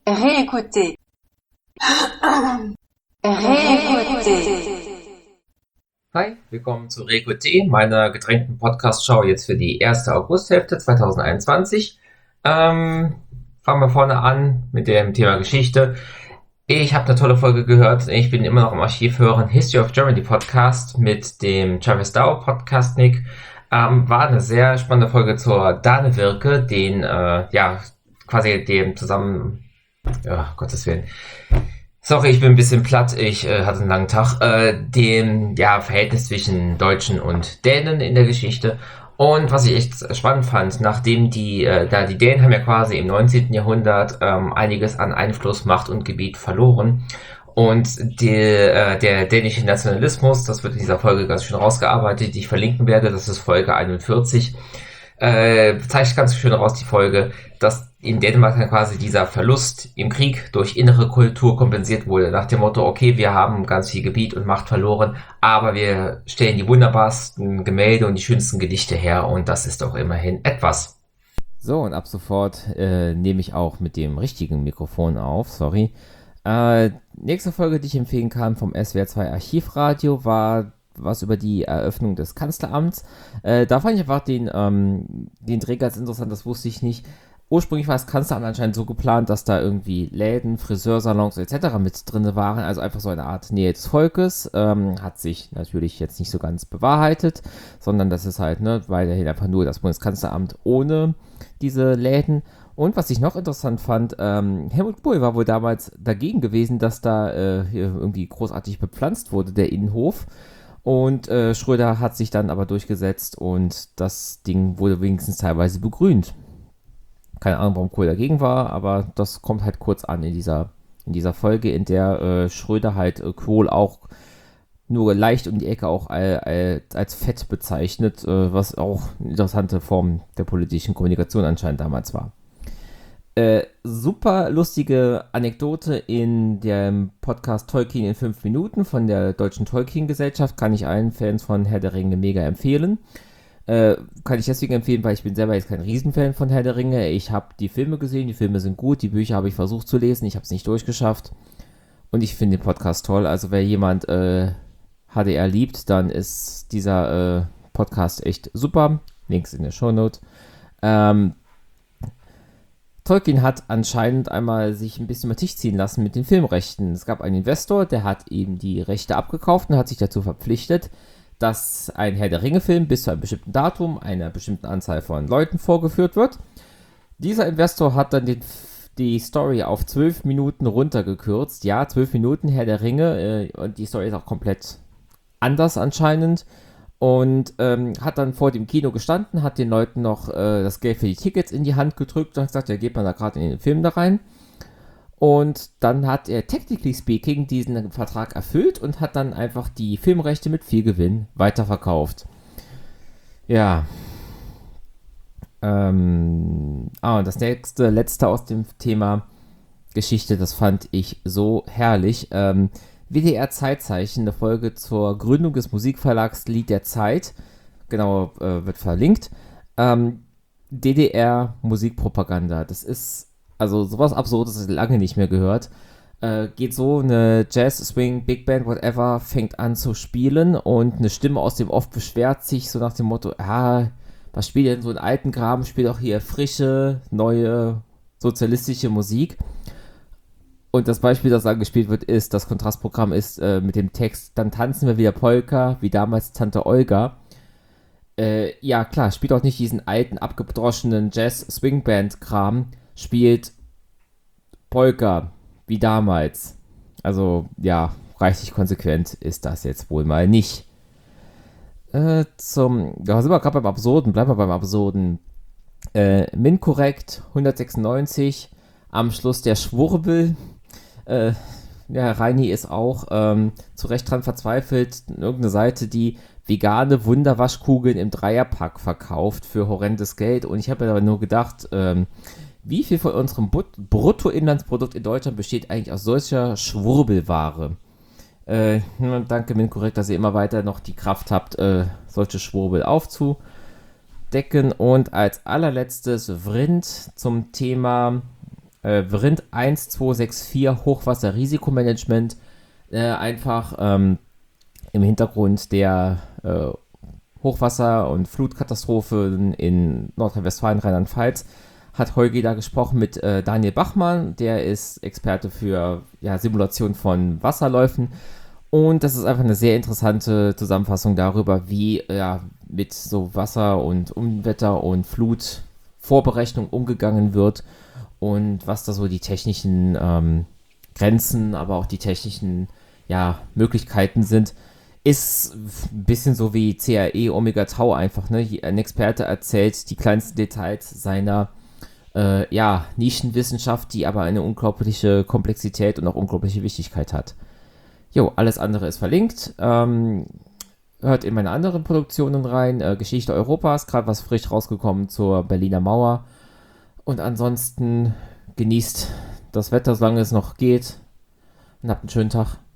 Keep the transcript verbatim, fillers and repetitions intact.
Réécoutez. Réécoutez. Hi, willkommen zu Réécoutez, meiner gedrängten Podcast-Show jetzt für die erste Augusthälfte zweitausendeinundzwanzig. Ähm, fangen wir vorne an mit dem Thema Geschichte. Ich habe eine tolle Folge gehört. Ich bin immer noch im Archiv hören. History of Germany Podcast mit dem Travis Dow Podcast Nick. Ähm, war eine sehr spannende Folge zur Danewirke, den, äh, ja, quasi dem zusammen, ja, Gottes Willen. Sorry, ich bin ein bisschen platt, ich äh, hatte einen langen Tag. Äh, dem ja, Verhältnis zwischen Deutschen und Dänen in der Geschichte. Und was ich echt spannend fand, nachdem die, äh, da die Dänen haben ja quasi im neunzehnten Jahrhundert ähm, einiges an Einfluss, Macht und Gebiet verloren. Und die, äh, der dänische Nationalismus, das wird in dieser Folge ganz schön rausgearbeitet, die ich verlinken werde, das ist Folge einundvierzig, äh, zeigt ganz schön raus die Folge, dass in Dänemark dann quasi dieser Verlust im Krieg durch innere Kultur kompensiert wurde. Nach dem Motto, okay, wir haben ganz viel Gebiet und Macht verloren, aber wir stellen die wunderbarsten Gemälde und die schönsten Gedichte her und das ist doch immerhin etwas. So, und ab sofort äh, nehme ich auch mit dem richtigen Mikrofon auf, sorry. Äh, nächste Folge, die ich empfehlen kann vom S W R zwei Archivradio, war was über die Eröffnung des Kanzleramts. Äh, da fand ich einfach den, ähm, den Dreh ganz interessant, das wusste ich nicht. Ursprünglich war das Kanzleramt anscheinend so geplant, dass da irgendwie Läden, Friseursalons et cetera mit drin waren, also einfach so eine Art Nähe des Volkes. Ähm, hat sich natürlich jetzt nicht so ganz bewahrheitet, sondern das ist halt ne, weiterhin einfach nur das Bundeskanzleramt ohne diese Läden. Und was ich noch interessant fand, ähm, Helmut Kohl war wohl damals dagegen gewesen, dass da äh, hier irgendwie großartig bepflanzt wurde, der Innenhof. Und äh, Schröder hat sich dann aber durchgesetzt und das Ding wurde wenigstens teilweise begrünt. Keine Ahnung, warum Kohl dagegen war, aber das kommt halt kurz an in dieser, in dieser Folge, in der äh, Schröder halt äh, Kohl auch nur leicht um die Ecke auch äh, als fett bezeichnet, äh, was auch eine interessante Form der politischen Kommunikation anscheinend damals war. Äh, super lustige Anekdote in dem Podcast Tolkien in fünf Minuten von der Deutschen Tolkien-Gesellschaft, kann ich allen Fans von Herr der Ringe mega empfehlen. Äh, kann ich deswegen empfehlen, weil ich bin selber jetzt kein Riesenfan von Herr der Ringe. Ich habe die Filme gesehen, die Filme sind gut, die Bücher habe ich versucht zu lesen, ich habe es nicht durchgeschafft. Und ich finde den Podcast toll. Also wer jemand äh, H D R liebt, dann ist dieser äh, Podcast echt super. Links in der Shownote. Ähm, Tolkien hat anscheinend einmal sich ein bisschen über den Tisch ziehen lassen mit den Filmrechten. Es gab einen Investor, der hat ihm die Rechte abgekauft und hat sich dazu verpflichtet, dass ein Herr der Ringe-Film bis zu einem bestimmten Datum einer bestimmten Anzahl von Leuten vorgeführt wird. Dieser Investor hat dann den, die Story auf zwölf Minuten runtergekürzt. Ja, zwölf Minuten Herr der Ringe äh, und die Story ist auch komplett anders anscheinend. Und ähm, hat dann vor dem Kino gestanden, hat den Leuten noch äh, das Geld für die Tickets in die Hand gedrückt und hat gesagt, ja, geht man da gerade in den Film da rein. Und dann hat er, technically speaking, diesen Vertrag erfüllt und hat dann einfach die Filmrechte mit viel Gewinn weiterverkauft. Ja. Ähm, ah, und das nächste, letzte aus dem Thema Geschichte, das fand ich so herrlich. Ähm, W D R-Zeitzeichen, eine Folge zur Gründung des Musikverlags Lied der Zeit. Genau, äh, wird verlinkt. Ähm, D D R-Musikpropaganda. Das ist, also sowas Absurdes, das ich lange nicht mehr gehört. Äh, geht so, eine Jazz, Swing, Big Band, whatever, fängt an zu spielen und eine Stimme aus dem Off beschwert sich so nach dem Motto, ah, was spielt denn so ein alten Graben, spielt auch hier frische, neue, sozialistische Musik. Und das Beispiel, das dann gespielt wird, ist, das Kontrastprogramm ist äh, mit dem Text, dann tanzen wir wieder Polka, wie damals Tante Olga. Äh, ja, klar, spielt auch nicht diesen alten, abgedroschenen Jazz-Swing-Band-Kram, spielt Polka, wie damals. Also, ja, reichlich konsequent ist das jetzt wohl mal nicht. Äh, zum, da sind wir gerade beim Absurden, bleiben wir beim Absurden. Äh, MINT-korrekt, hundertsechsundneunzig, am Schluss der Schwurbel. Äh, ja, Reini ist auch ähm, zu Recht dran verzweifelt, irgendeine Seite, die vegane Wunderwaschkugeln im Dreierpack verkauft für horrendes Geld. Und ich habe mir aber nur gedacht, ähm, wie viel von unserem But- Bruttoinlandsprodukt in Deutschland besteht eigentlich aus solcher Schwurbelware? Äh, danke, MINT-korrekt, dass ihr immer weiter noch die Kraft habt, äh, solche Schwurbel aufzudecken. Und als allerletztes Vrind zum Thema äh, Vrind eins zwei sechs vier Hochwasserrisikomanagement, äh, einfach ähm, im Hintergrund der äh, Hochwasser- und Flutkatastrophen in Nordrhein-Westfalen, Rheinland-Pfalz, hat Holgi da gesprochen mit äh, Daniel Bachmann, der ist Experte für ja, Simulation von Wasserläufen. Und das ist einfach eine sehr interessante Zusammenfassung darüber, wie ja, mit so Wasser- und Unwetter- und Flutvorberechnung umgegangen wird und was da so die technischen ähm, Grenzen, aber auch die technischen ja, Möglichkeiten sind. Ist ein bisschen so wie C R E Omega Tau einfach. Ne? Ein Experte erzählt die kleinsten Details seiner äh, ja, Nischenwissenschaft, die aber eine unglaubliche Komplexität und auch unglaubliche Wichtigkeit hat. Jo, alles andere ist verlinkt. Ähm, hört in meine anderen Produktionen rein. Äh, Geschichte Europas, gerade was frisch rausgekommen zur Berliner Mauer. Und ansonsten genießt das Wetter, solange es noch geht. Und habt einen schönen Tag.